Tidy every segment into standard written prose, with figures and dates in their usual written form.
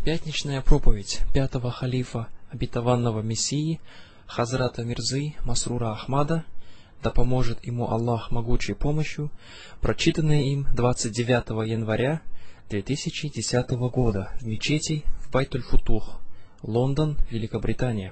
Пятничная проповедь пятого халифа обетованного Мессии Хазрата Мирзы Масрура Ахмада, да поможет ему Аллах могучей помощью, прочитанная им 29 января 2010 года в мечети в Байтуль-Футух, Лондон, Великобритания.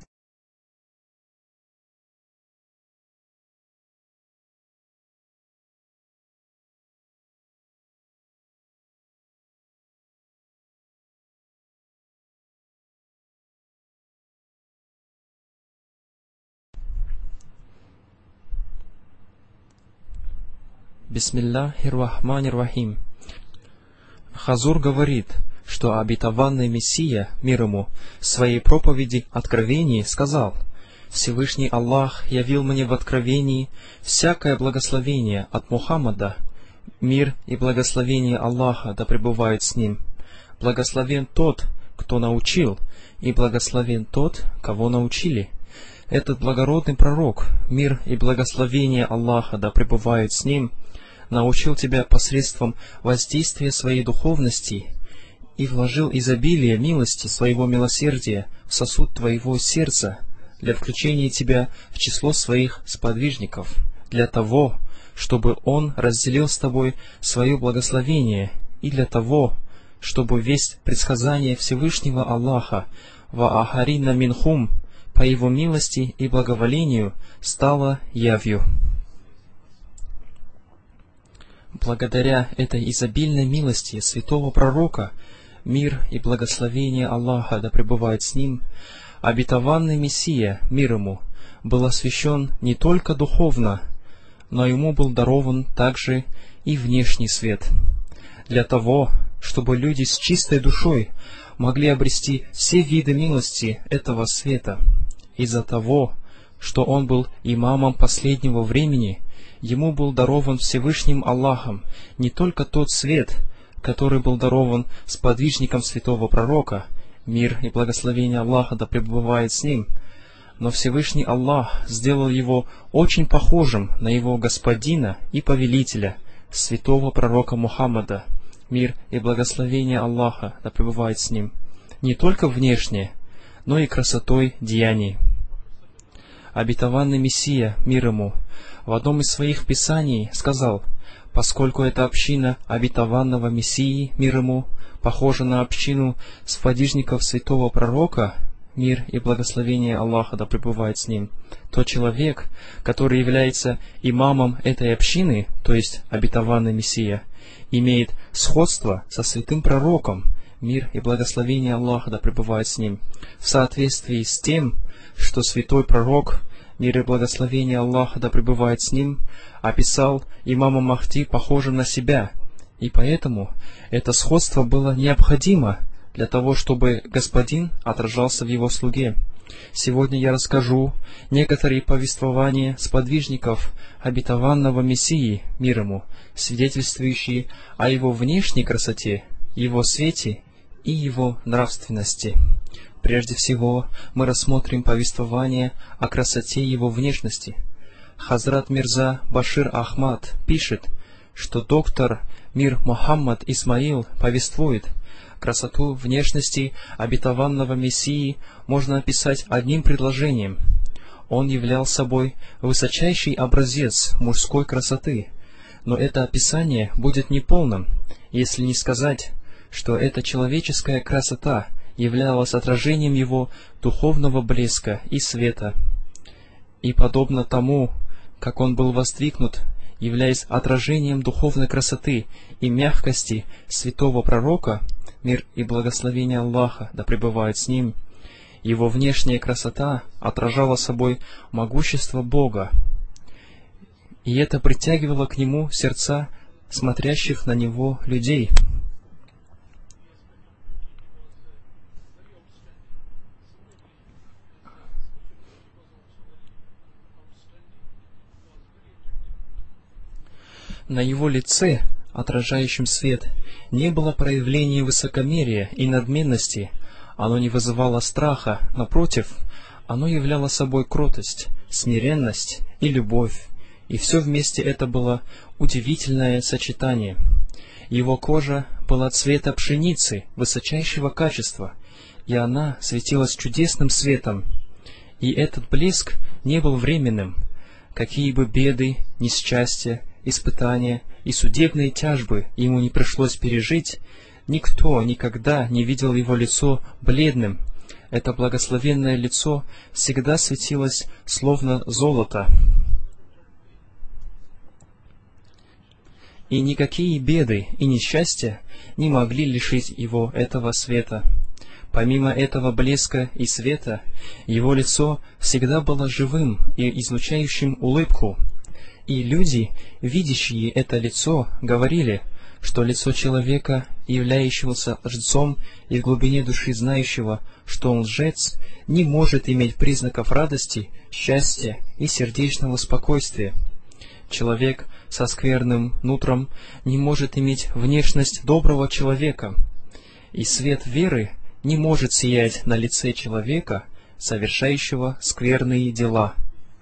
Бисмиллахир-Рахманир-Рахим. Хазур говорит, что обетованный Мессия, мир ему, в своей проповеди Откровении сказал: «Всевышний Аллах явил мне в Откровении всякое благословение от Мухаммада, мир и благословение Аллаха да пребывает с ним. Благословен тот, кто научил, и благословен тот, кого научили. Этот благородный пророк, мир и благословение Аллаха да пребывает с ним, научил тебя посредством воздействия своей духовности и вложил изобилие милости своего милосердия в сосуд твоего сердца для включения тебя в число своих сподвижников, для того, чтобы Он разделил с тобой свое благословение, и для того, чтобы весть предсказания Всевышнего Аллаха ва ахарина минхум по Его милости и благоволению стала явью». Благодаря этой изобильной милости святого пророка, мир и благословение Аллаха да пребывает с ним, обетованный Мессия, мир ему, был освящен не только духовно, но ему был дарован также и внешний свет, для того, чтобы люди с чистой душой могли обрести все виды милости этого света. Из-за того, что он был имамом последнего времени, ему был дарован Всевышним Аллахом не только тот свет, который был дарован сподвижникам святого пророка, мир и благословение Аллаха да пребывает с ним, но Всевышний Аллах сделал его очень похожим на его господина и повелителя, святого пророка Мухаммада, мир и благословение Аллаха да пребывает с ним, не только внешне, но и красотой деяний. Обетованный Мессия, мир ему, в одном из своих писаний сказал: «Поскольку эта община обетованного Мессии, мир ему, похожа на общину сподвижников святого пророка, мир и благословение Аллаха да пребывает с ним, то человек, который является имамом этой общины, то есть обетованный Мессия, имеет сходство со святым пророком, мир и благословение Аллаха да пребывает с ним, в соответствии с тем, что святой пророк, мир и благословение Аллаха да пребывает с ним, описал имама Махди похожим на себя, и поэтому это сходство было необходимо для того, чтобы господин отражался в его слуге. Сегодня я расскажу некоторые повествования сподвижников обетованного Мессии, мир ему, свидетельствующие о его внешней красоте, его свете и его нравственности. Прежде всего, мы рассмотрим повествование о красоте его внешности. Хазрат Мирза Башир Ахмад пишет, что доктор Мир Мухаммад Исмаил повествует: красоту внешности обетованного Мессии можно описать одним предложением. Он являл собой высочайший образец мужской красоты, но это описание будет неполным, если не сказать, что эта человеческая красота являлась отражением его духовного блеска и света. И подобно тому, как он был воздвигнут, являясь отражением духовной красоты и мягкости святого пророка, мир и благословение Аллаха да пребывает с ним, его внешняя красота отражала собой могущество Бога, и это притягивало к нему сердца смотрящих на него людей. На его лице, отражающем свет, не было проявления высокомерия и надменности, оно не вызывало страха, напротив, оно являло собой кротость, смиренность и любовь, и все вместе это было удивительное сочетание. Его кожа была цвета пшеницы, высочайшего качества, и она светилась чудесным светом. И этот блеск не был временным. Какие бы беды, несчастья, испытания и судебные тяжбы ему не пришлось пережить, никто никогда не видел его лицо бледным. Это благословенное лицо всегда светилось, словно золото. И никакие беды и несчастья не могли лишить его этого света. Помимо этого блеска и света, его лицо всегда было живым и излучающим улыбку. И люди, видящие это лицо, говорили, что лицо человека, являющегося лжецом и в глубине души знающего, что он лжец, не может иметь признаков радости, счастья и сердечного спокойствия. Человек со скверным нутром не может иметь внешность доброго человека, и свет веры не может сиять на лице человека, совершающего скверные дела.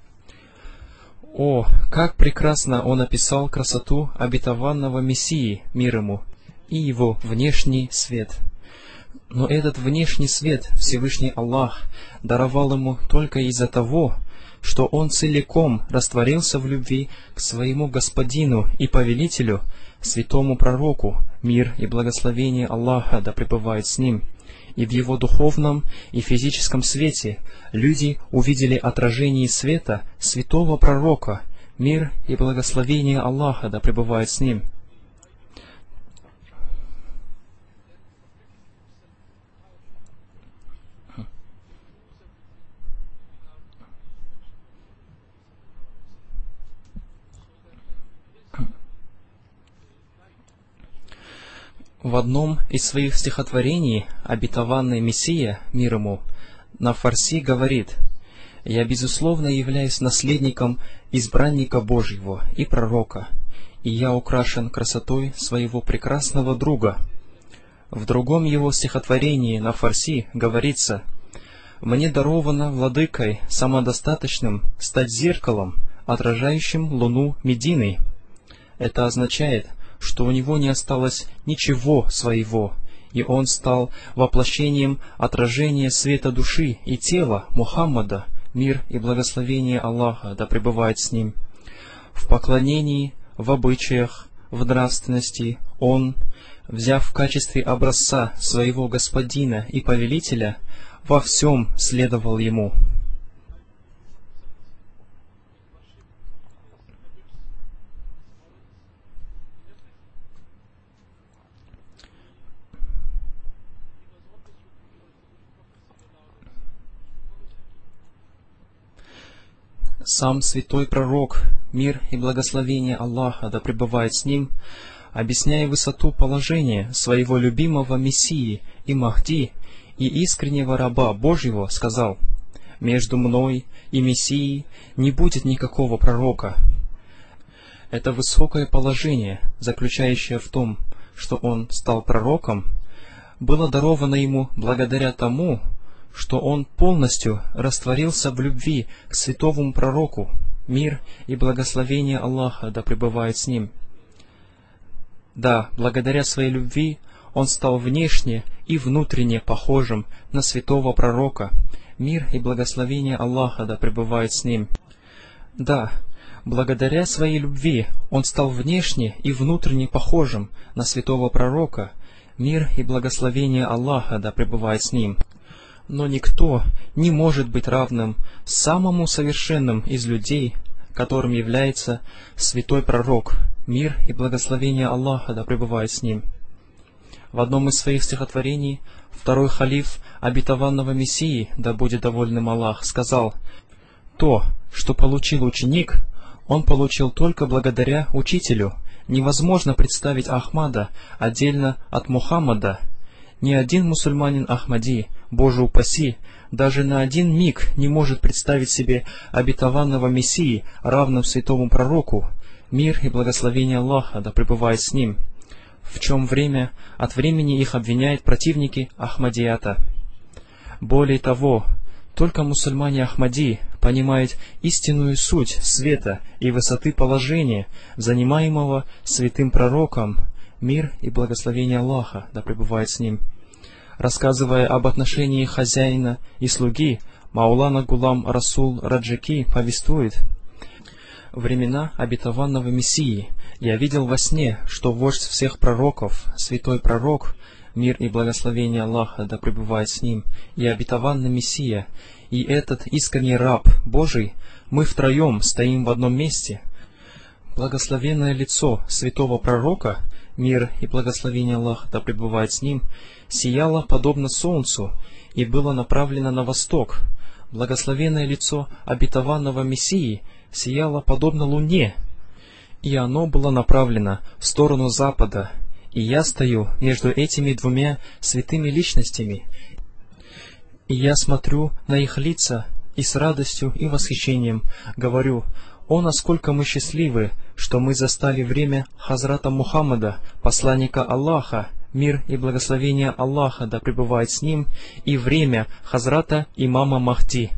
О, как прекрасно он описал красоту обетованного Мессии, мир ему, и его внешний свет! Но этот внешний свет Всевышний Аллах даровал ему только из-за того, что он целиком растворился в любви к своему Господину и Повелителю, святому пророку, мир и благословение Аллаха да пребывает с ним. И в его духовном и физическом свете люди увидели отражение света святого пророка, мир и благословение Аллаха да пребывает с ним. В одном из своих стихотворений обетованный Мессия, мир ему, на фарси говорит: «Я, безусловно, являюсь наследником избранника Божьего и пророка, и я украшен красотой своего прекрасного друга». В другом его стихотворении на фарси говорится: «Мне даровано владыкой самодостаточным стать зеркалом, отражающим луну Медины». Это означает, что у него не осталось ничего своего, и он стал воплощением отражения света души и тела Мухаммада, мир и благословение Аллаха да пребывает с ним. В поклонении, в обычаях, в нравственности он, взяв в качестве образца своего господина и повелителя, во всем следовал ему. Сам святой пророк, мир и благословение Аллаха да пребывает с ним, объясняя высоту положения своего любимого Мессии и Махди и искреннего раба Божьего, сказал: «Между мной и Мессией не будет никакого пророка». Это высокое положение, заключающее в том, что он стал пророком, было даровано ему благодаря тому, что он полностью растворился в любви к святому пророку, мир и благословение Аллаха да пребывает с ним. Да, благодаря своей любви он стал внешне и внутренне похожим на святого пророка, мир и благословение Аллаха да пребывает с ним. Да, благодаря своей любви он стал внешне и внутренне похожим на святого пророка, мир и благословение Аллаха да пребывает с ним. Но никто не может быть равным самому совершенным из людей, которым является святой пророк, мир и благословение Аллаха да пребывает с ним. В одном из своих стихотворений второй халиф обетованного Мессии, да будет довольным Аллах, сказал: «То, что получил ученик, он получил только благодаря учителю. Невозможно представить Ахмада отдельно от Мухаммада. Ни один мусульманин Ахмади, Боже упаси, даже на один миг не может представить себе обетованного Мессии, равным святому пророку, мир и благословение Аллаха да пребывает с ним, в чем время от времени их обвиняют противники Ахмадията. Более того, только мусульмане Ахмади понимают истинную суть света и высоты положения, занимаемого святым пророком, мир и благословение Аллаха, да пребывает с ним. Рассказывая об отношении хозяина и слуги, Маулана Гулам Расул Раджаки повествует: «Времена обетованного Мессии я видел во сне, что вождь всех пророков, святой пророк, мир и благословение Аллаха, да пребывает с ним, и обетованный Мессия, и этот искренний раб Божий, мы втроем стоим в одном месте. Благословенное лицо святого пророка, мир и благословение Аллаха, да пребывает с ним, сияло подобно солнцу и было направлено на восток. Благословенное лицо обетованного Мессии сияло подобно луне, и оно было направлено в сторону запада. И я стою между этими двумя святыми личностями, и я смотрю на их лица и с радостью и восхищением говорю: о, насколько мы счастливы, что мы застали время Хазрата Мухаммада, посланника Аллаха, мир и благословение Аллаха да пребывает с ним, и время Хазрата имама Махди».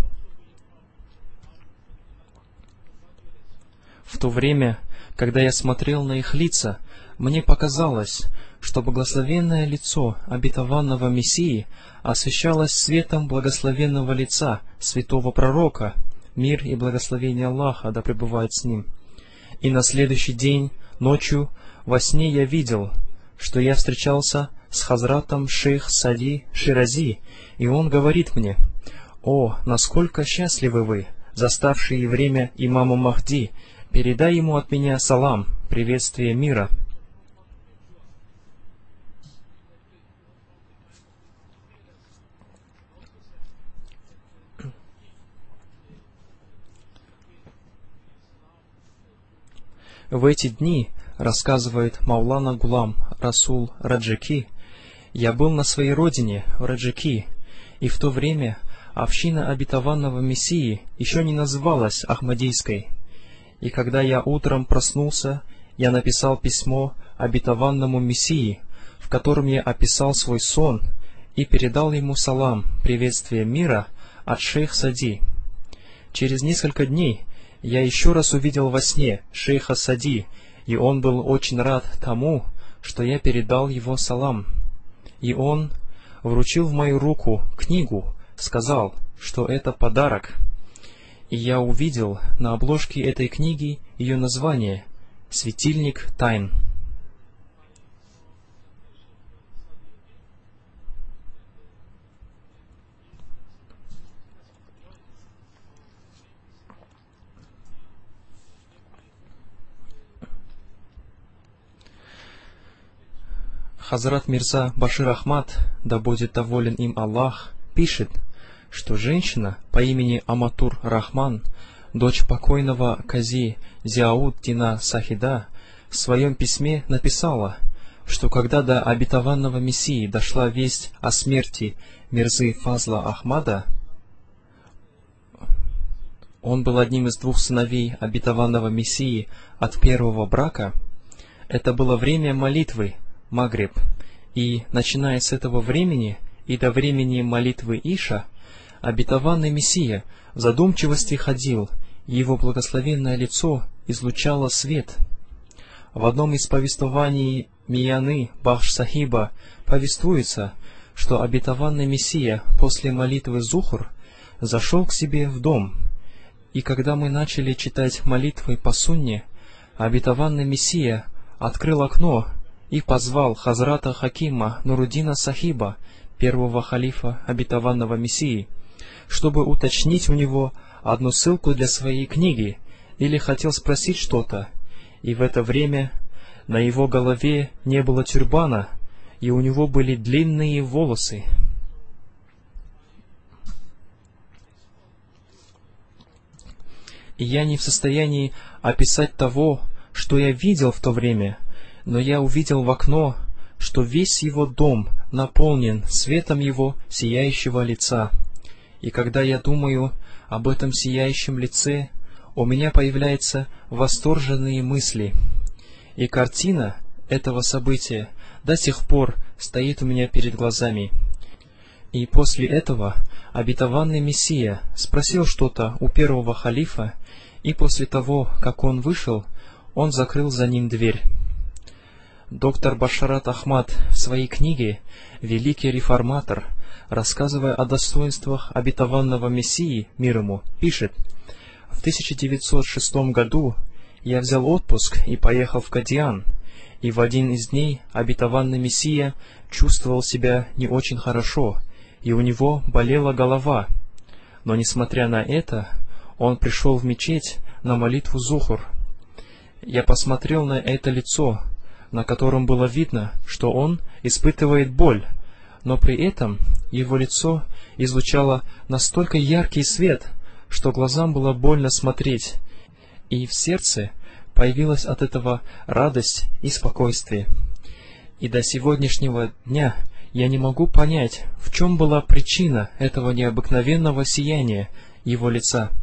В то время, когда я смотрел на их лица, мне показалось, что благословенное лицо обетованного Мессии освещалось светом благословенного лица святого пророка, мир и благословение Аллаха да пребывает с ним. И на следующий день, ночью, во сне я видел, что я встречался с Хазратом Шейх Сади Ширази, и он говорит мне: «О, насколько счастливы вы, заставшие время имама Махди! Передай ему от меня салам, приветствие мира». В эти дни, рассказывает Маулана Гулам Расул Раджаки, я был на своей родине, в Раджаки, и в то время община обетованного Мессии еще не называлась Ахмадийской. И когда я утром проснулся, я написал письмо обетованному Мессии, в котором я описал свой сон и передал ему салам, приветствие мира от шейх Сади. Через несколько дней я еще раз увидел во сне шейха Сади, и он был очень рад тому, что я передал его салам. И он вручил в мою руку книгу, сказал, что это подарок. И я увидел на обложке этой книги ее название «Светильник тайн». Хазрат Мирза Башир Ахмад, да будет доволен им Аллах, пишет, что женщина по имени Аматур Рахман, дочь покойного Кази Зиауд Дина Сахида, в своем письме написала, что когда до обетованного Мессии дошла весть о смерти Мирзы Фазла Ахмада, он был одним из двух сыновей обетованного Мессии от первого брака, это было время молитвы, Магриб, и, начиная с этого времени и до времени молитвы Иша, обетованный Мессия в задумчивости ходил, и его благословенное лицо излучало свет. В одном из повествований Мияны Бахш-Сахиба повествуется, что обетованный Мессия после молитвы Зухр зашел к себе в дом, и когда мы начали читать молитвы по сунне, обетованный Мессия открыл окно и позвал Хазрата Хакима Нуруддина Сахиба, первого халифа обетованного Мессии, чтобы уточнить у него одну ссылку для своей книги, или хотел спросить что-то, и в это время на его голове не было тюрбана, и у него были длинные волосы. И я не в состоянии описать того, что я видел в то время, но я увидел в окно, что весь его дом наполнен светом его сияющего лица. И когда я думаю об этом сияющем лице, у меня появляются восторженные мысли. И картина этого события до сих пор стоит у меня перед глазами. И после этого обетованный Мессия спросил что-то у первого халифа, и после того, как он вышел, он закрыл за ним дверь. Доктор Башарат Ахмад в своей книге «Великий реформатор», рассказывая о достоинствах обетованного Мессии, мир ему, пишет: «В 1906 году я взял отпуск и поехал в Кадиан, и в один из дней обетованный Мессия чувствовал себя не очень хорошо, и у него болела голова. Но, несмотря на это, он пришел в мечеть на молитву Зухур. Я посмотрел на это лицо, на котором было видно, что он испытывает боль, но при этом его лицо излучало настолько яркий свет, что глазам было больно смотреть, и в сердце появилась от этого радость и спокойствие. И до сегодняшнего дня я не могу понять, в чем была причина этого необыкновенного сияния его лица.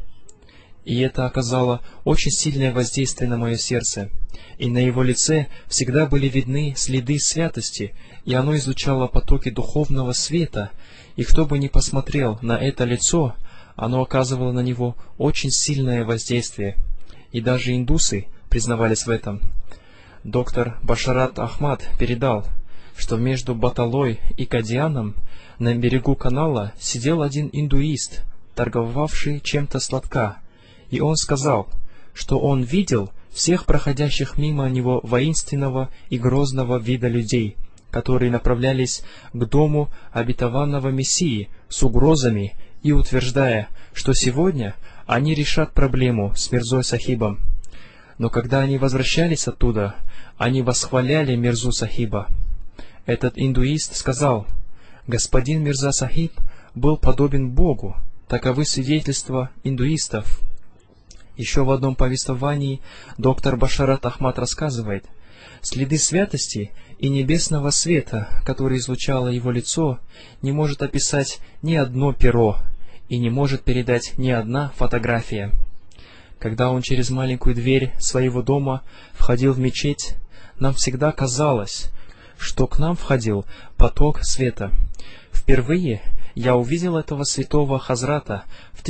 И это оказало очень сильное воздействие на мое сердце. И на его лице всегда были видны следы святости, и оно излучало потоки духовного света, и кто бы ни посмотрел на это лицо, оно оказывало на него очень сильное воздействие. И даже индусы признавались в этом. Доктор Башарат Ахмад передал, что между Баталой и Кадианом на берегу канала сидел один индуист, торговавший чем-то сладка, и он сказал, что он видел всех проходящих мимо него воинственного и грозного вида людей, которые направлялись к дому обетованного Мессии с угрозами и утверждая, что сегодня они решат проблему с Мирзой Сахибом. Но когда они возвращались оттуда, они восхваляли Мирзу Сахиба. Этот индуист сказал: «Господин Мирза Сахиб был подобен Богу». Таковы свидетельства индуистов. Еще в одном повествовании доктор Башарат Ахмад рассказывает: следы святости и небесного света, который излучало его лицо, не может описать ни одно перо и не может передать ни одна фотография. Когда он через маленькую дверь своего дома входил в мечеть, нам всегда казалось, что к нам входил поток света. Впервые я увидел этого святого Хазрата в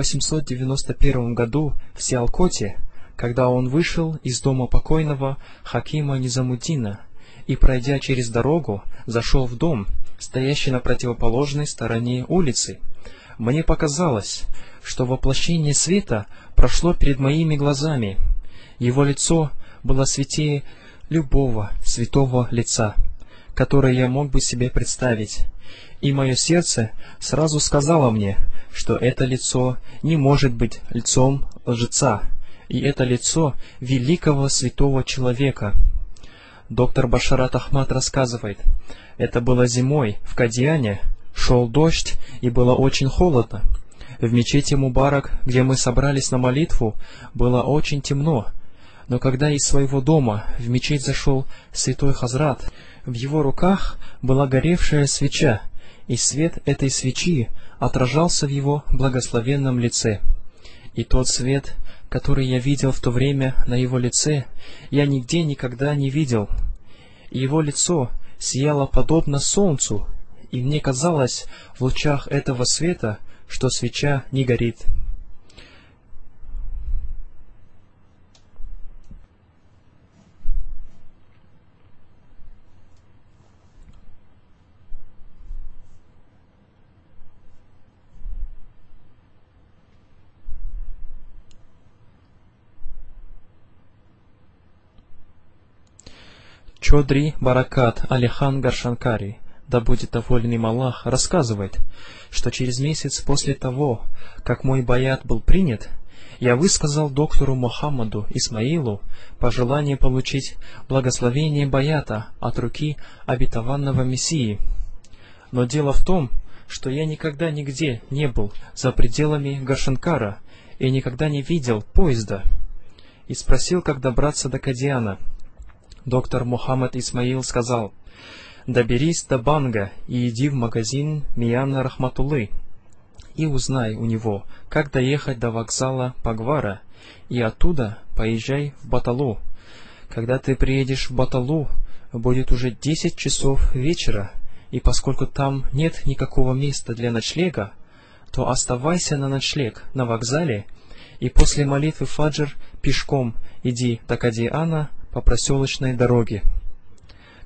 1891 году в Сиалкоте, когда он вышел из дома покойного Хакима Низамуддина и, пройдя через дорогу, зашел в дом, стоящий на противоположной стороне улицы. Мне показалось, что воплощение света прошло перед моими глазами. Его лицо было святее любого святого лица, которое я мог бы себе представить. И мое сердце сразу сказало мне, что это лицо не может быть лицом лжеца, и это лицо великого святого человека. Доктор Башарат Ахмад рассказывает: это было зимой в Кадиане, шел дождь и было очень холодно. В мечети Мубарак, где мы собрались на молитву, было очень темно. Но когда из своего дома в мечеть зашел святой Хазрат, в его руках была горевшая свеча, и свет этой свечи отражался в его благословенном лице. И тот свет, который я видел в то время на его лице, я нигде никогда не видел. Его лицо сияло подобно солнцу, и мне казалось в лучах этого света, что свеча не горит. Чодри Баракат Алихан Гаршанкари, да будет доволен им Аллах, рассказывает, что через месяц после того, как мой баят был принят, я высказал доктору Мухаммаду Исмаилу пожелание получить благословение баята от руки обетованного Мессии. Но дело в том, что я никогда нигде не был за пределами Гаршанкара и никогда не видел поезда, и спросил, как добраться до Кадиана. Доктор Мухаммад Исмаил сказал: «Доберись до Банга и иди в магазин Мияна Рахматуллы и узнай у него, как доехать до вокзала Пагвара, и оттуда поезжай в Баталу. Когда ты приедешь в Баталу, будет уже 10 часов вечера, и поскольку там нет никакого места для ночлега, то оставайся на ночлег на вокзале, и после молитвы фаджр пешком иди до Кадиана по проселочной дороге».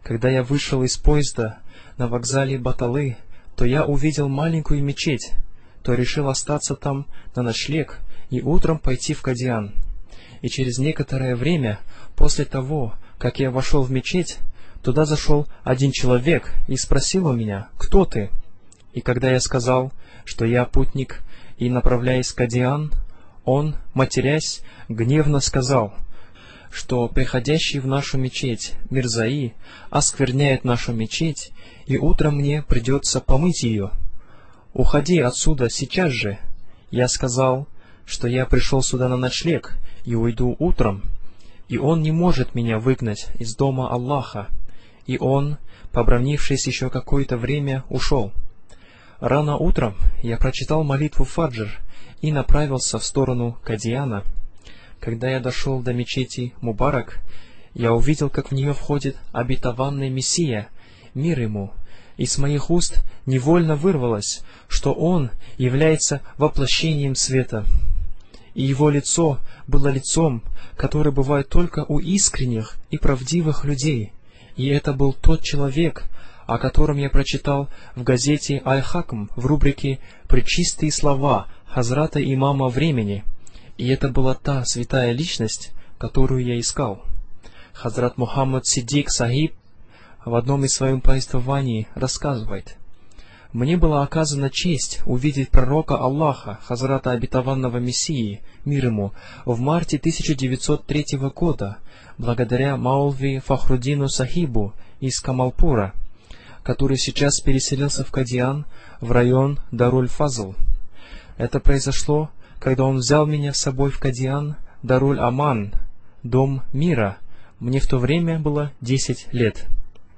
Когда я вышел из поезда на вокзале Баталы, то я увидел маленькую мечеть, то решил остаться там на ночлег и утром пойти в Кадиан. И через некоторое время, после того, как я вошел в мечеть, туда зашел один человек и спросил у меня: «Кто ты?» И когда я сказал, что я путник и направляюсь в Кадиан, он, матерясь, гневно сказал, что приходящий в нашу мечеть Мирзаи оскверняет нашу мечеть, и утром мне придется помыть ее. «Уходи отсюда сейчас же!» Я сказал, что я пришел сюда на ночлег и уйду утром, и он не может меня выгнать из дома Аллаха. И он, побранившись еще какое-то время, ушел. Рано утром я прочитал молитву Фаджр и направился в сторону Кадиана. Когда я дошел до мечети Мубарак, я увидел, как в нее входит обетованный Мессия, мир ему, и с моих уст невольно вырвалось, что он является воплощением света. И его лицо было лицом, которое бывает только у искренних и правдивых людей. И это был тот человек, о котором я прочитал в газете «Аль-Хакм» в рубрике «Пречистые слова Хазрата имама времени». И это была та святая личность, которую я искал. Хазрат Мухаммад Сиддик Сахиб в одном из своих повествований рассказывает: «Мне была оказана честь увидеть пророка Аллаха, Хазрата обетованного Мессии, мир ему, в марте 1903 года, благодаря Маулви Фахруддину Сахибу из Камалпура, который сейчас переселился в Кадиан, в район Даруль-Фазл. Это произошло, когда он взял меня с собой в Кадиан, Даруль-Аман, дом мира. Мне в то время было 10 лет.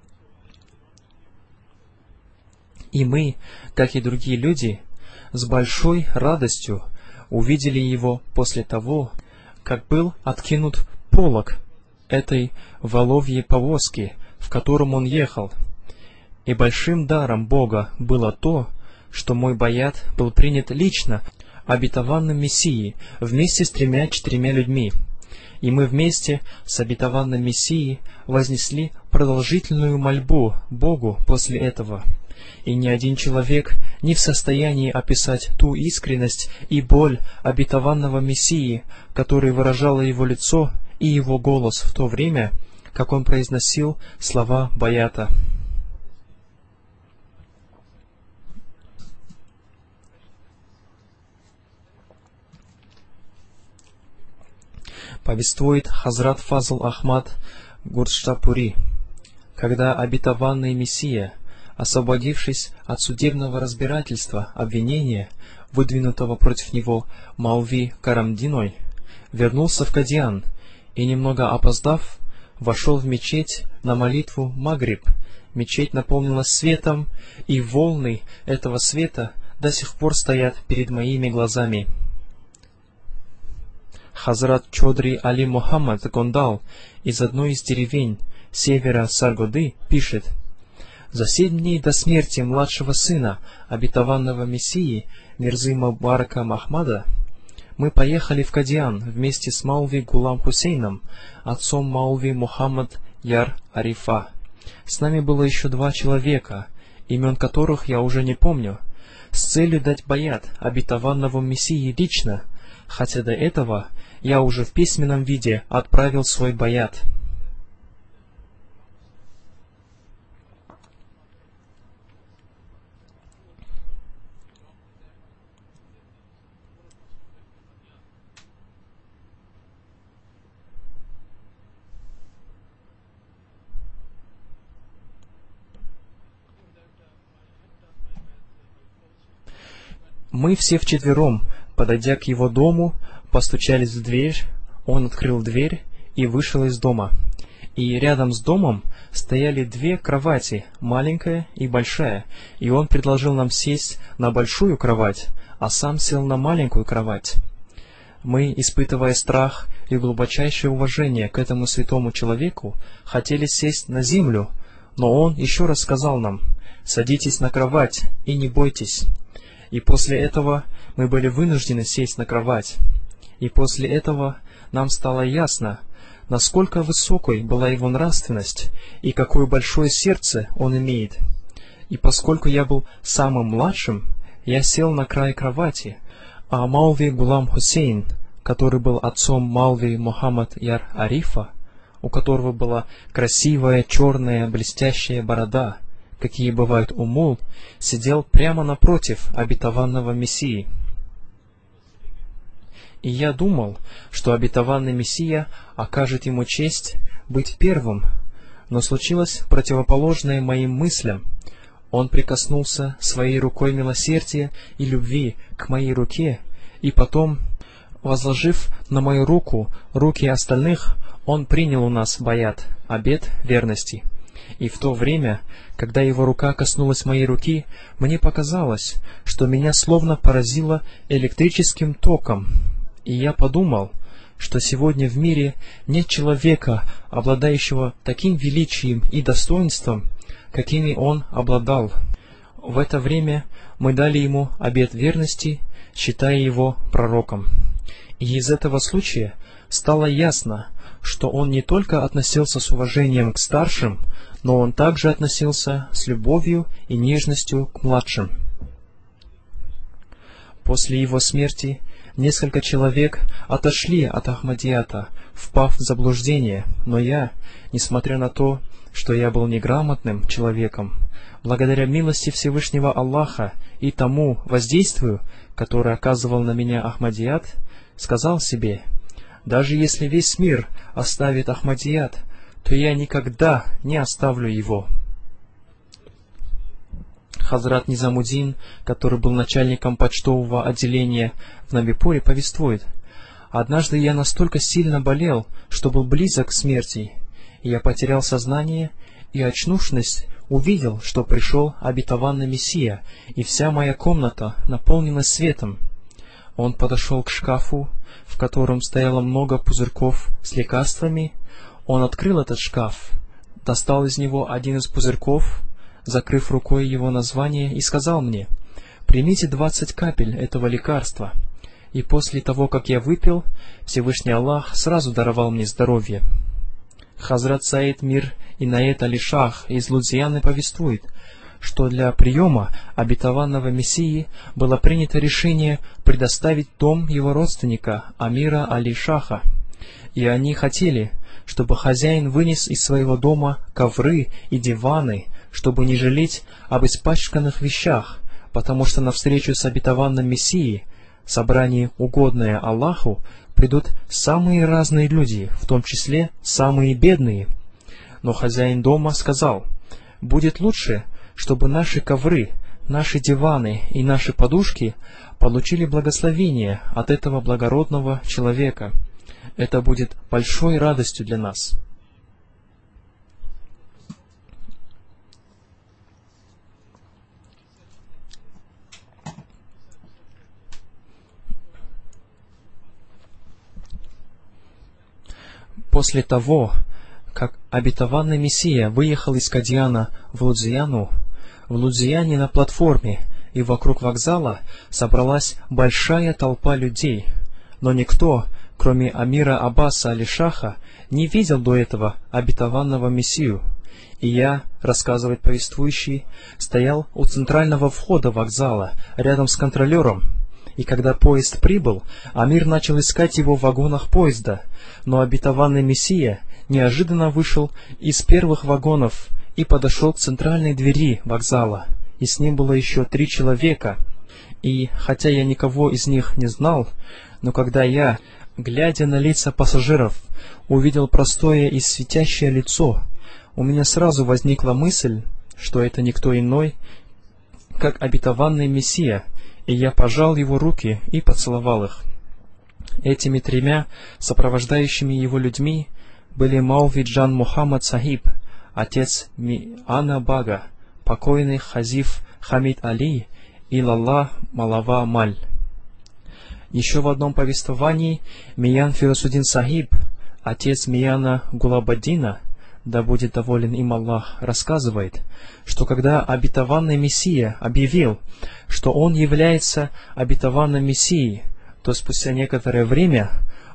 И мы, как и другие люди, с большой радостью увидели его после того, как был откинут полог этой воловьей повозки, в котором он ехал. И большим даром Бога было то, что мой баят был принят лично обетованным Мессией вместе с 3-4 людьми. И мы вместе с обетованным Мессией вознесли продолжительную мольбу Богу после этого. И ни один человек не в состоянии описать ту искренность и боль обетованного Мессии, которой выражало его лицо и его голос в то время, как он произносил слова баята. Повествует Хазрат Фазл Ахмад Гурджтапури: когда обетованный Мессия, освободившись от судебного разбирательства обвинения, выдвинутого против него Маулви Карамдиной, вернулся в Кадиан и, немного опоздав, вошел в мечеть на молитву Магриб. Мечеть наполнилась светом, и волны этого света до сих пор стоят перед моими глазами. Хазрат Чодри Али Мухаммад Гондал из одной из деревень севера Саргоды пишет: «За 7 дней до смерти младшего сына обетованного Мессии Мирзы Мубарака Махмада мы поехали в Кадиан вместе с Маулви Гулам Хусейном, отцом Маулви Мухаммад Яр Арифа. С нами было еще 2 человека, имен которых я уже не помню, с целью дать баят обетованному Мессии лично, хотя до этого я уже в письменном виде отправил свой баят». Мы все вчетвером, подойдя к его дому, постучались в дверь, он открыл дверь и вышел из дома. И рядом с домом стояли 2 кровати, маленькая и большая, и он предложил нам сесть на большую кровать, а сам сел на маленькую кровать. Мы, испытывая страх и глубочайшее уважение к этому святому человеку, хотели сесть на землю, но он еще раз сказал нам: «Садитесь на кровать и не бойтесь». И после этого мы были вынуждены сесть на кровать. И после этого нам стало ясно насколько высокой была его нравственность и какое большое сердце он имеет. И поскольку я был самым младшим, я сел на край кровати, а Маулви Гулам Хусейн, который был отцом Маулви Мухаммад Яр Арифа, у которого была красивая черная блестящая борода, какие бывают у мул, сидел прямо напротив обетованного Мессии. И я думал, что обетованный Мессия окажет ему честь быть первым, но случилось противоположное моим мыслям. Он прикоснулся своей рукой милосердия и любви к моей руке, и потом, возложив на мою руку руки остальных, он принял у нас баят, обет верности. И в то время, когда его рука коснулась моей руки, мне показалось, что меня словно поразило электрическим током, и я подумал, что сегодня в мире нет человека, обладающего таким величием и достоинством, какими он обладал. В это время мы дали ему обет верности, считая его пророком. И из этого случая стало ясно, что он не только относился с уважением к старшим, но он также относился с любовью и нежностью к младшим. После его смерти несколько человек отошли от Ахмадията, впав в заблуждение, но я, несмотря на то, что я был неграмотным человеком, благодаря милости Всевышнего Аллаха и тому воздействию, которое оказывал на меня Ахмадият, сказал себе: даже если весь мир оставит Ахмадият, то я никогда не оставлю его. Хазрат Низамуддин, который был начальником почтового отделения в Набипуре, повествует: однажды я настолько сильно болел, что был близок к смерти. Я потерял сознание и, очнувшись, увидел, что пришел обетованный Мессия, и вся моя комната наполнилась светом. Он подошел к шкафу, в котором стояло много пузырьков с лекарствами. Он открыл этот шкаф, достал из него один из пузырьков, закрыв рукой его название, и сказал мне: примите 20 капель этого лекарства. И после того, как я выпил, Всевышний Аллах сразу даровал мне здоровье. Хазрат Саид Мир Инаят Али Шах из Лудзияны повествует, что для приема обетованного Мессии было принято решение предоставить дом его родственника Амира Али Шаха, и они хотели, чтобы хозяин вынес из своего дома ковры и диваны, чтобы не жалеть об испачканных вещах, потому что на встречу с обетованным Мессией, собрание, угодное Аллаху, придут самые разные люди, в том числе самые бедные. Но хозяин дома сказал: будет лучше, чтобы наши ковры, наши диваны и наши подушки получили благословение от этого благородного человека. Это будет большой радостью для нас. После того, как обетованный Мессия выехал из Кадьяна в Лудзияну, в Лудзияне на платформе и вокруг вокзала собралась большая толпа людей, но никто, кроме Амира Аббаса Али Шаха, не видел до этого обетованного Мессию. И я, рассказывает повествующий, стоял у центрального входа вокзала, рядом с контролером. И когда поезд прибыл, Амир начал искать его в вагонах поезда, но обетованный Мессия неожиданно вышел из первых вагонов и подошел к центральной двери вокзала, и с ним было еще 3 человека. И хотя я никого из них не знал, но когда я, глядя на лица пассажиров, увидел простое и светящее лицо, у меня сразу возникла мысль, что это никто иной, как обетованный Мессия, и я пожал его руки и поцеловал их. Этими 3 сопровождающими его людьми были Маулви Джан Мухаммад Сахиб, отец Миана Бага, покойный Хазиф Хамид Али и Лалла Малава Маль. Еще в одном повествовании Миян Фирасуддин Сахиб, отец Мияна Гулабаддина, да будет доволен им Аллах, рассказывает, что когда обетованный Мессия объявил, что он является обетованным Мессией, то спустя некоторое время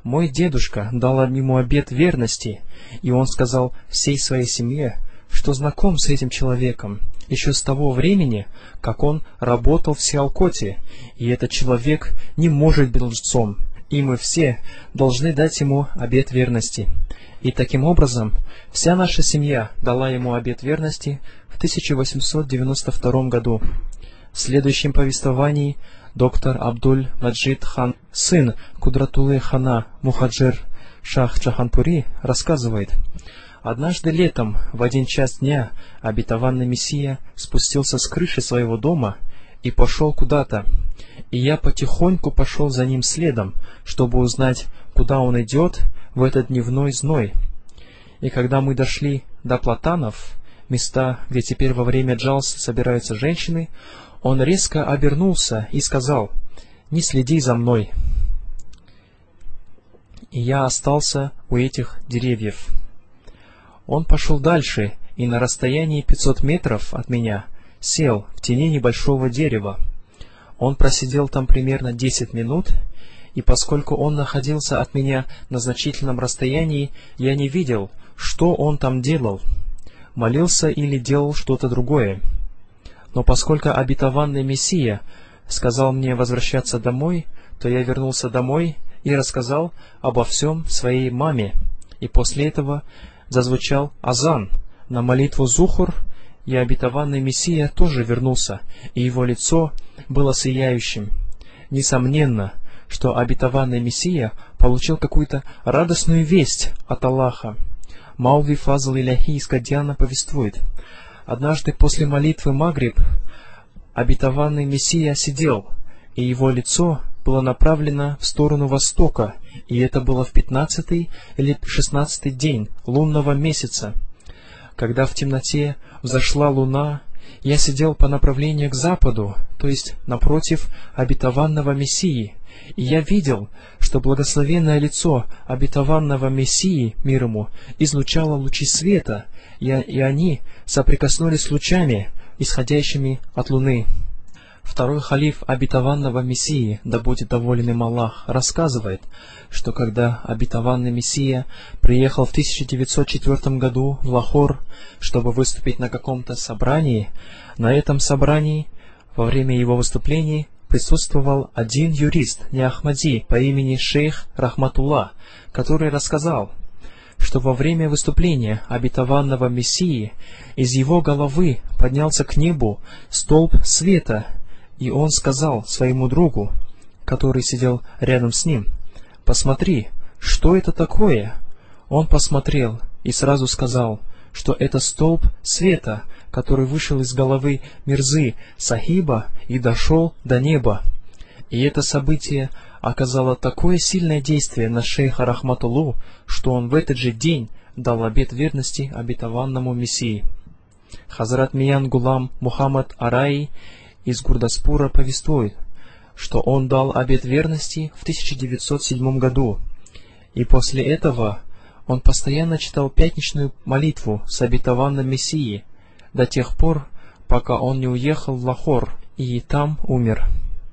Мой дедушка дал ему обет верности, и он сказал всей своей семье, что знаком с этим человеком еще с того времени, как он работал в Сиалкоте, и этот человек не может быть лжецом, и мы все должны дать ему обет верности. И таким образом вся наша семья дала ему обет верности в 1892 году. В следующем повествовании доктор Абдуль-Маджид хан, сын Кудратуллы хана Мухаджир Шах Джаханпури, рассказывает: однажды летом в 1 час дня обетованный Мессия спустился с крыши своего дома и пошел куда-то, и я потихоньку пошел за ним следом, чтобы узнать, куда он идет в этот дневной зной. И когда мы дошли до платанов, места, где теперь во время джалс собираются женщины, он резко обернулся и сказал: «Не следи за мной». И я остался у этих деревьев. Он пошел дальше и на расстоянии 500 метров от меня сел в тени небольшого дерева. Он просидел там примерно 10 минут, и поскольку он находился от меня на значительном расстоянии, я не видел, что он там делал, молился или делал что-то другое. Но поскольку обетованный Мессия сказал мне возвращаться домой, то я вернулся домой и рассказал обо всем своей маме. И после этого зазвучал азан на молитву Зухур, и обетованный Мессия тоже вернулся, и его лицо было сияющим. Несомненно, что обетованный Мессия получил какую-то радостную весть от Аллаха. Маулви Фазл Иляхи из Кадьяна повествует: однажды после молитвы Магриб обетованный Мессия сидел, и его лицо было направлено в сторону востока, и это было в 15-й или 16-й день лунного месяца. Когда в темноте взошла луна, я сидел по направлению к западу, то есть напротив обетованного Мессии, и я видел, что благословенное лицо обетованного Мессии, мир ему, излучало лучи света, и они соприкоснулись с лучами, исходящими от луны. Второй халиф обетованного Мессии, да будет доволен им Аллах, рассказывает, что когда обетованный Мессия приехал в 1904 году в Лахор, чтобы выступить на каком-то собрании, на этом собрании во время его выступлений присутствовал один юрист, не Ахмади, по имени шейх Рахматулла, который рассказал, что во время выступления обетованного Мессии из его головы поднялся к небу столб света, и он сказал своему другу, который сидел рядом с ним: «Посмотри, что это такое?» Он посмотрел и сразу сказал, что это столб света, который вышел из головы Мирзы Сахиба и дошел до неба. И это событие оказало такое сильное действие на шейха Рахматуллу, что он в этот же день дал обет верности обетованному Мессии. Хазрат Миян Гулам Мухаммад Араи из Гурдаспура повествует, что он дал обет верности в 1907 году, и после этого он постоянно читал пятничную молитву с обетованным Мессией до тех пор, пока он не уехал в Лахор и там умер.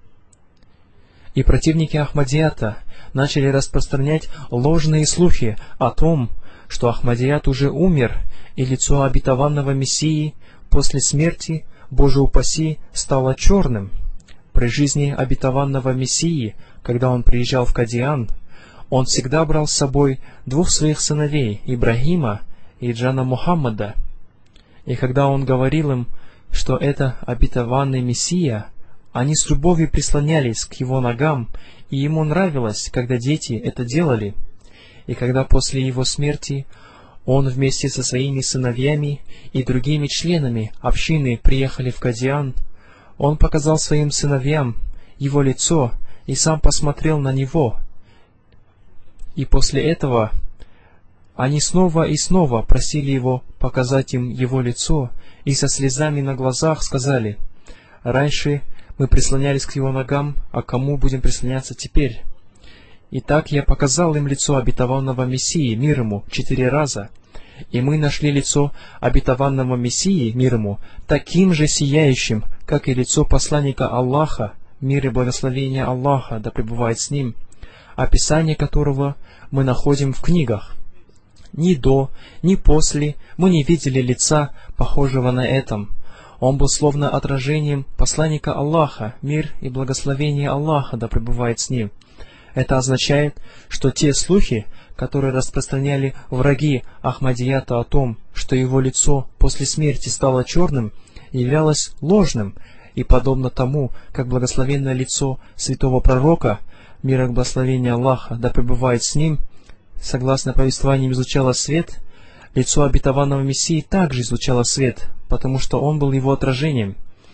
И противники Ахмадията начали распространять ложные слухи о том, что Ахмадият уже умер, и лицо обетованного Мессии после смерти, Боже упаси, стало черным. При жизни обетованного Мессии, когда он приезжал в Кадиан, он всегда брал с собой 2 своих сыновей, Ибрагима и Джана Мухаммада. И когда он говорил им, что это обетованный Мессия, они с любовью прислонялись к его ногам, и ему нравилось, когда дети это делали. И когда после его смерти он вместе со своими сыновьями и другими членами общины приехали в Кадиан, он показал своим сыновьям его лицо и сам посмотрел на него. И после этого они снова и снова просили его показать им его лицо, и со слезами на глазах сказали: «Раньше мы прислонялись к его ногам, а кому будем прислоняться теперь?» И так я показал им лицо обетованного Мессии, мир ему, 4 раза, и мы нашли лицо обетованного Мессии, мир ему, таким же сияющим, как и лицо посланника Аллаха, мир и благословение Аллаха да пребывает с ним. описание которого мы находим в книгах. Ни до, ни после мы не видели лица, похожего на этом. Он был словно отражением посланника Аллаха, мир и благословение Аллаха да пребывает с ним. Это означает, что те слухи, которые распространяли враги Ахмадията о том, что его лицо после смерти стало черным, являлось ложным, и подобно тому, как благословенное лицо святого пророка, мир и благословение Аллаха да пребывает с ним, согласно повествованиям излучало свет, лицо обетованного Мессии также излучало свет, потому что он был его отражением.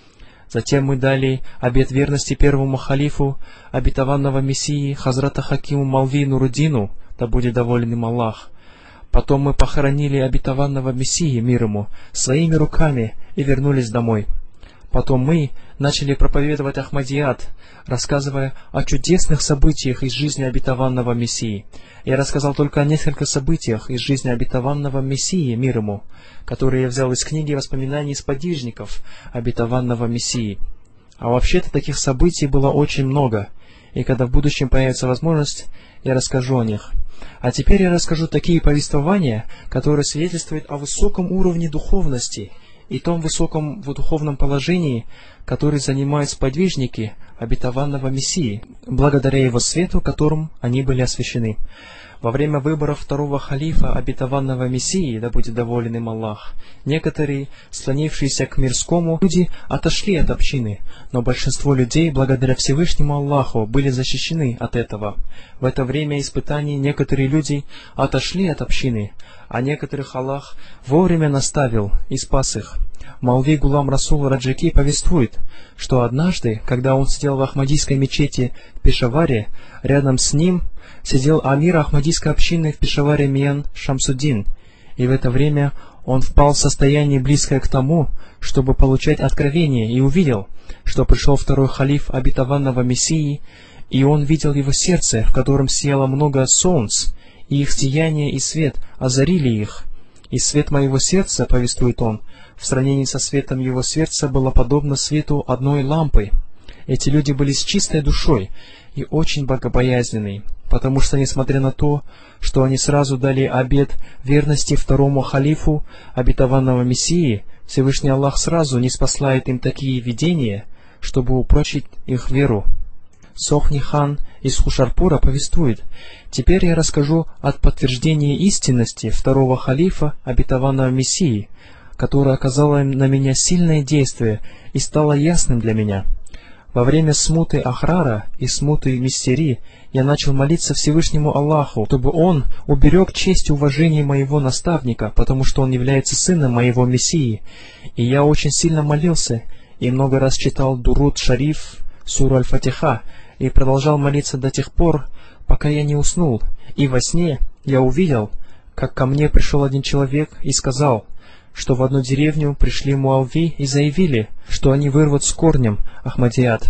Затем мы дали обет верности первому халифу обетованного Мессии Хазрата Хакиму Мавлви Нуруддину, да будет доволен им Аллах. Потом мы похоронили обетованного Мессии, мир ему, своими руками и вернулись домой. Потом мы начали проповедовать Ахмадият, рассказывая о чудесных событиях из жизни обетованного Мессии. Я рассказал только о нескольких событиях из жизни обетованного Мессии, мир ему, которые я взял из книги воспоминаний сподвижников обетованного Мессии. А вообще-то таких событий было очень много, и когда в будущем появится возможность, я расскажу о них. А теперь я расскажу такие повествования, которые свидетельствуют о высоком уровне духовности и том высоком духовном положении, который занимают сподвижники обетованного Мессии, благодаря его свету, которым они были освящены. Во время выборов второго халифа обетованного Мессии, да будет доволен им Аллах, некоторые, склонившиеся к мирскому, люди отошли от общины, но большинство людей, благодаря Всевышнему Аллаху, были защищены от этого. В это время испытаний некоторые люди отошли от общины, а некоторых Аллах вовремя наставил и спас их. Мавлви Гулам Расул Раджики повествует, что однажды, когда он сидел в Ахмадийской мечети в Пешаваре, рядом с ним сидел амир Ахмадийской общины в Пешаваре Миян Шамсуддин, и в это время он впал в состояние, близкое к тому, чтобы получать откровение, и увидел, что пришел второй халиф обетованного Мессии, и он видел его сердце, в котором сияло много солнц, и их сияние и свет озарили их. И свет моего сердца, повествует он, в сравнении со светом его сердца было подобно свету одной лампы. Эти люди были с чистой душой и очень богобоязненные, потому что, несмотря на то, что они сразу дали обет верности второму халифу обетованного Мессии, Всевышний Аллах сразу не спаслает им такие видения, чтобы упрочить их веру. Сохни хан из Хушарпура повествует: «Теперь я расскажу о подтверждении истинности второго халифа обетованного Мессии, которое оказало на меня сильное действие и стало ясным для меня. Во время смуты Ахрара и смуты Мистери я начал молиться Всевышнему Аллаху, чтобы Он уберег честь и уважение моего наставника, потому что он является сыном моего Мессии. И я очень сильно молился и много раз читал Дуруд Шариф, суру Аль-Фатиха, и продолжал молиться до тех пор, пока я не уснул. И во сне я увидел, как ко мне пришел один человек и сказал, что в одну деревню пришли Муавви и заявили, что они вырвут с корнем Ахмадият.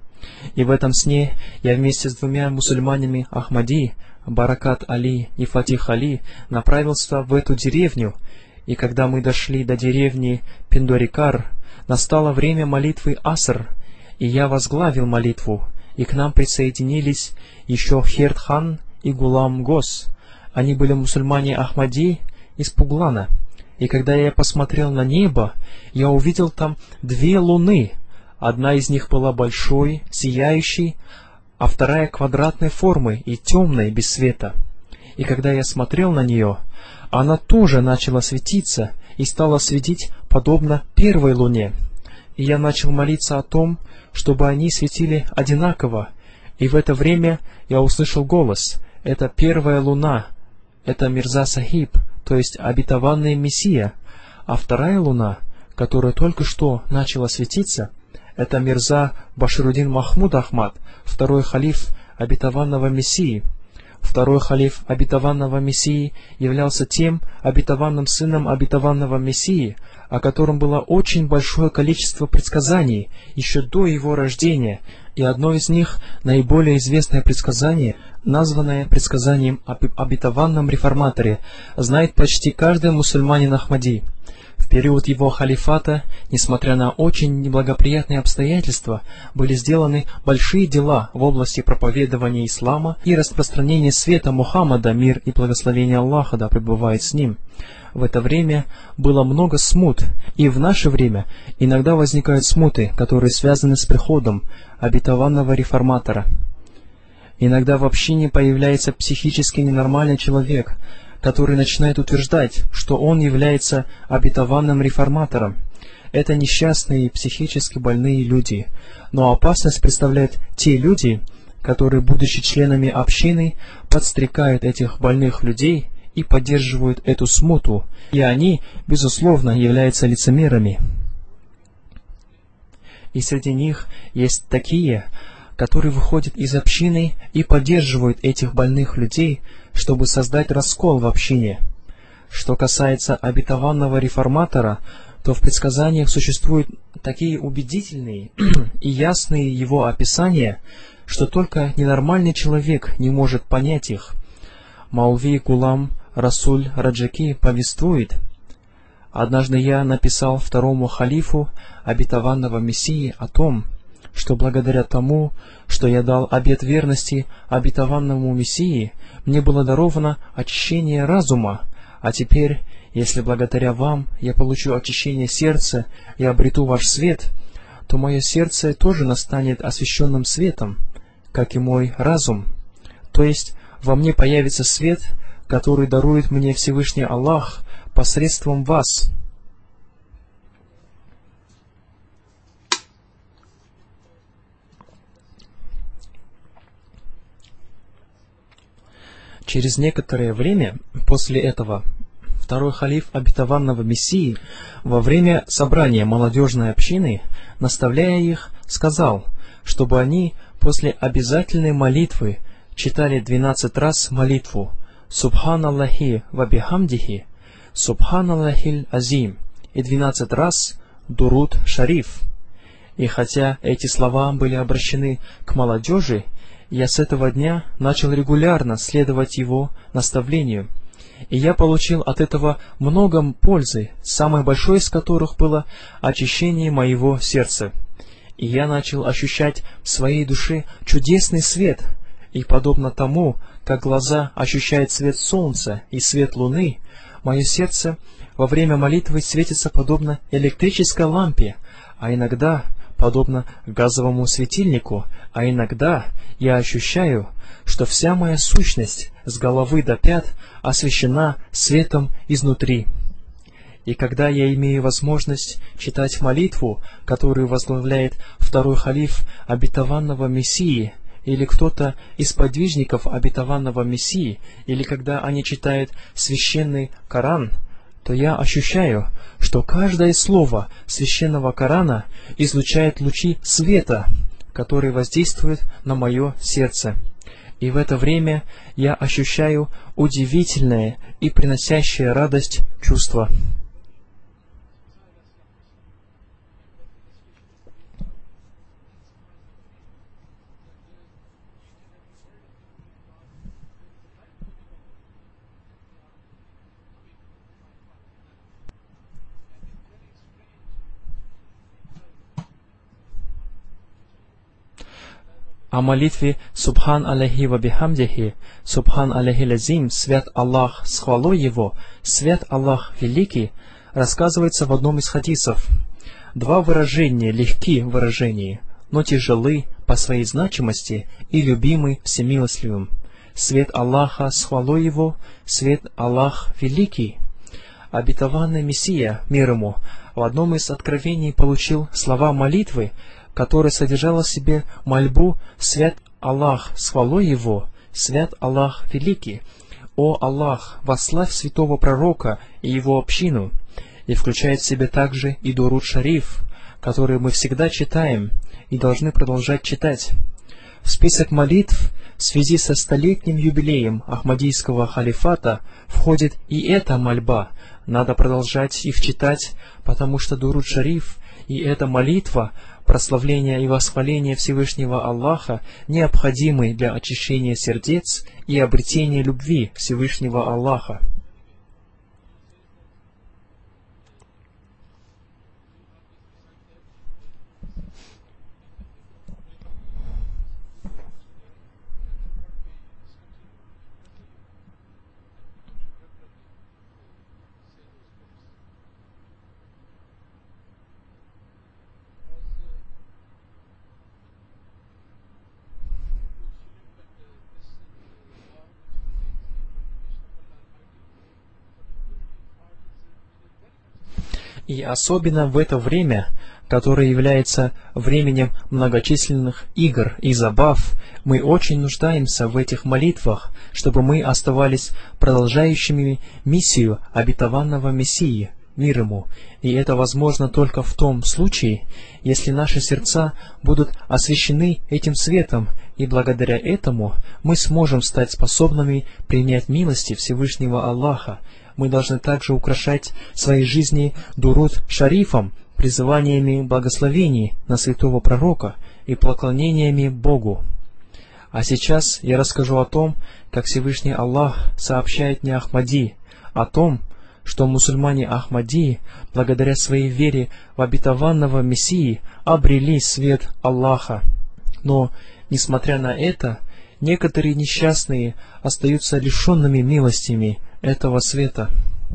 И в этом сне я вместе с двумя мусульманами Ахмади, Баракат Али и Фатих Али, направился в эту деревню, и когда мы дошли до деревни Пиндорикар, настало время молитвы Аср, и я возглавил молитву, и к нам присоединились еще Херт-хан и Гулам Гос. Они были мусульмане Ахмади из Пуглана. И когда я посмотрел на небо, я увидел там две луны. Одна из них была большой, сияющей, а вторая квадратной формы и темной, без света. И когда я смотрел на нее, она тоже начала светиться и стала светить подобно первой луне. И я начал молиться о том, чтобы они светили одинаково. И в это время я услышал голос: «Это первая луна, это Мирза Сахиб, то есть обетованный Мессия, а вторая луна, которая только что начала светиться, это Мирза Башируддин Махмуд Ахмад, второй халиф обетованного Мессии». Второй халиф обетованного Мессии являлся тем обетованным сыном обетованного Мессии, о котором было очень большое количество предсказаний еще до его рождения, и одно из них, наиболее известное предсказание, названное предсказанием об обетованном реформаторе, знает почти каждый мусульманин Ахмади. В период его халифата, несмотря на очень неблагоприятные обстоятельства, были сделаны большие дела в области проповедования ислама и распространения света Мухаммада, мир и благословение Аллаха да пребывает с ним. В это время было много смут, и в наше время иногда возникают смуты, которые связаны с приходом обетованного реформатора. Иногда в общине появляется психически ненормальный человек, который начинает утверждать, что он является обетованным реформатором. Это несчастные, психически больные люди. Но опасность представляют те люди, которые, будучи членами общины, подстрекают этих больных людей и поддерживают эту смуту, и они, безусловно, являются лицемерами. И среди них есть такие, которые выходят из общины и поддерживают этих больных людей, чтобы создать раскол в общине. Что касается обетованного реформатора, то в предсказаниях существуют такие убедительные и ясные его описания, что только ненормальный человек не может понять их. Маулви Гулам Расуль Раджаки повествует: «Однажды я написал второму халифу обетованного Мессии о том, что благодаря тому, что я дал обет верности обетованному Мессии, мне было даровано очищение разума, а теперь, если благодаря вам я получу очищение сердца и обрету ваш свет, то мое сердце тоже настанет освященным светом, как и мой разум. То есть во мне появится свет, который дарует мне Всевышний Аллах посредством вас». Через некоторое время после этого второй халиф обетованного Мессии во время собрания молодежной общины, наставляя их, сказал, чтобы они после обязательной молитвы читали 12 раз молитву «Субханаллахи ва бихамдихи», «Субханаллахиль азим» и 12 раз «Дуруд шариф». И хотя эти слова были обращены к молодежи, я с этого дня начал регулярно следовать его наставлению, и я получил от этого много пользы, самой большой из которых было очищение моего сердца. И я начал ощущать в своей душе чудесный свет, и подобно тому, как глаза ощущают свет солнца и свет луны, мое сердце во время молитвы светится подобно электрической лампе, а иногда подобно газовому светильнику, а иногда я ощущаю, что вся моя сущность с головы до пят освещена светом изнутри. И когда я имею возможность читать молитву, которую возглавляет второй халиф обетованного Мессии, или кто-то из подвижников обетованного Мессии, или когда они читают священный Коран, то я ощущаю, что каждое слово священного Корана излучает лучи света, которые воздействуют на мое сердце. И в это время я ощущаю удивительное и приносящее радость чувство. О молитве «Субхан Аллахи ва бихамдихи», «Субхан Аллахи лазим», «Свят Аллах с хвалой Его», «Свят Аллах великий» рассказывается в одном из хадисов. Два выражения легки в выражении, но тяжелы по своей значимости и любимы всемилостливым. «Свет Аллаха с хвалой Его», «Свет Аллах великий». Обетованный Мессия, мир ему, в одном из откровений получил слова молитвы, которая содержала в себе мольбу «Свят Аллах с хвалой Его, свят Аллах великий, о Аллах, восславь святого пророка и его общину», и включает в себя также и Дуруд Шариф, который мы всегда читаем и должны продолжать читать. В список молитв в связи со столетним юбилеем Ахмадийского халифата входит и эта мольба. Надо продолжать их читать, потому что Дуруд Шариф и эта молитва прославления и восхваления Всевышнего Аллаха необходимы для очищения сердец и обретения любви Всевышнего Аллаха. И особенно в это время, которое является временем многочисленных игр и забав, мы очень нуждаемся в этих молитвах, чтобы мы оставались продолжающими миссию обетованного Мессии, мир ему. И это возможно только в том случае, если наши сердца будут освящены этим светом, и благодаря этому мы сможем стать способными принять милости Всевышнего Аллаха. Мы должны также украшать свои жизни дуруд шарифом, призываниями благословений на святого пророка и поклонениями Богу. А сейчас я расскажу о том, как Всевышний Аллах сообщает мне Ахмади, о том, что мусульмане Ахмадии, благодаря своей вере в обетованного Мессии, обрели свет Аллаха. Но, несмотря на это, некоторые несчастные остаются лишенными милостями этого света.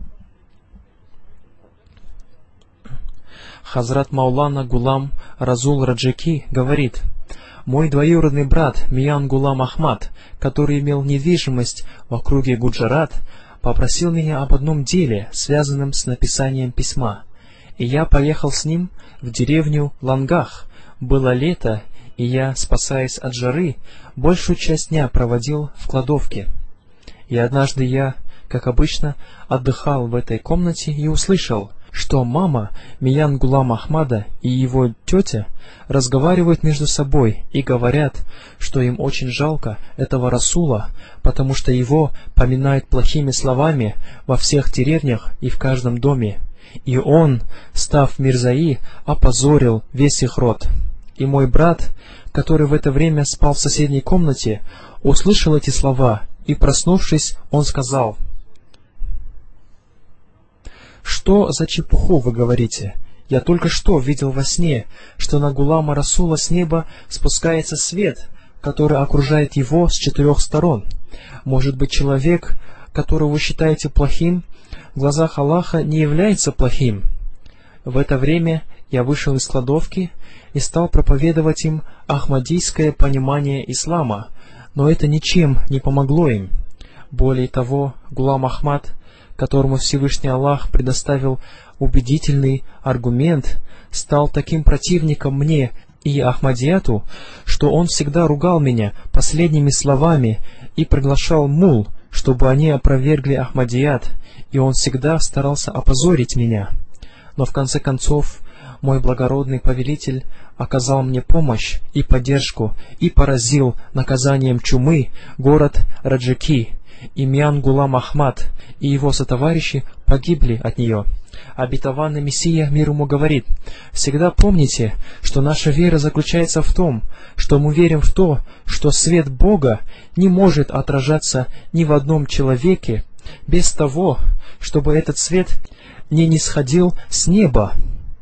Хазрат Маулана Гулам Разул Раджаки говорит: «Мой двоюродный брат Миян Гулам Ахмад, который имел недвижимость в округе Гуджарат, попросил меня об одном деле, связанном с написанием письма, и я поехал с ним в деревню Лангах. Было лето, и я, спасаясь от жары, большую часть дня проводил в кладовке. И однажды я, как обычно, отдыхал в этой комнате и услышал, что мама Миян Гулам Ахмада и его тетя разговаривают между собой и говорят, что им очень жалко этого Расула, потому что его поминают плохими словами во всех деревнях и в каждом доме. И он, став Мирзаи, опозорил весь их род. И мой брат, который в это время спал в соседней комнате, услышал эти слова, и, проснувшись, он сказал: «Что за чепуху вы говорите? Я только что видел во сне, что на Гулама Расула с неба спускается свет, который окружает его с 4 сторон. Может быть, человек, которого вы считаете плохим, в глазах Аллаха не является плохим?» В это время я вышел из кладовки и стал проповедовать им ахмадийское понимание ислама, но это ничем не помогло им. Более того, Гулам Ахмад, которому Всевышний Аллах предоставил убедительный аргумент, стал таким противником мне и Ахмадияту, что он всегда ругал меня последними словами и приглашал мул, чтобы они опровергли Ахмадият, и он всегда старался опозорить меня. Но в конце концов мой благородный повелитель оказал мне помощь и поддержку и поразил наказанием чумы город Раджаки, и Миян Гулам Ахмад и его сотоварищи погибли от нее. Обетованный Мессия, мир ему, говорит: «Всегда помните, что наша вера заключается в том, что мы верим в то, что свет Бога не может отражаться ни в одном человеке без того, чтобы этот свет не нисходил с неба.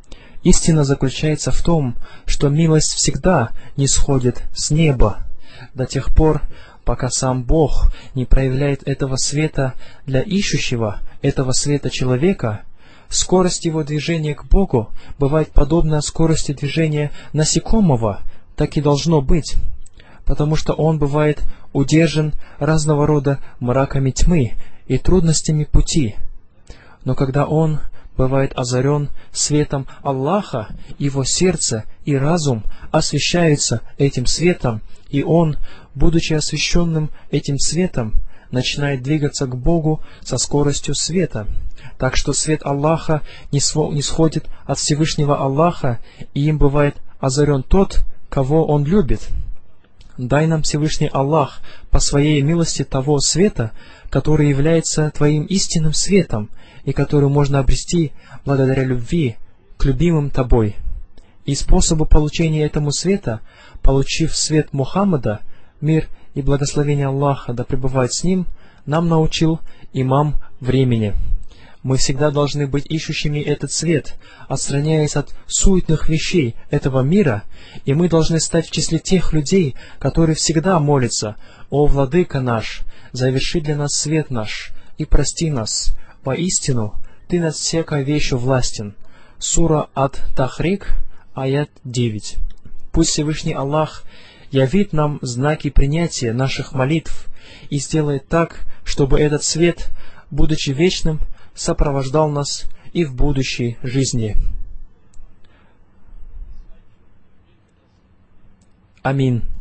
Истина заключается в том, что милость всегда нисходит с неба до тех пор, пока сам Бог не проявляет этого света для ищущего этого света человека. Скорость его движения к Богу бывает подобна скорости движения насекомого, так и должно быть, потому что он бывает удержан разного рода мраками тьмы и трудностями пути. Но когда он бывает озарен светом Аллаха, его сердце и разум освещаются этим светом, и он, будучи освещенным этим светом, начинает двигаться к Богу со скоростью света. Так что свет Аллаха не сходит от Всевышнего Аллаха, и им бывает озарен тот, кого Он любит. Дай нам, Всевышний Аллах, по Своей милости того света, который является Твоим истинным светом, и который можно обрести благодаря любви к любимым Тобой. И способы получения этому света, получив свет Мухаммада, мир и благословение Аллаха да пребывает с ним, нам научил имам времени. Мы всегда должны быть ищущими этот свет, отстраняясь от суетных вещей этого мира, и мы должны стать в числе тех людей, которые всегда молятся: «О, Владыка наш, заверши для нас свет наш и прости нас. Воистину, Ты над всякой вещью властен». Сура Ат-Тахрик, аят 9. Пусть Всевышний Аллах явит нам знаки принятия наших молитв и сделает так, чтобы этот свет, будучи вечным, сопровождал нас и в будущей жизни. Аминь.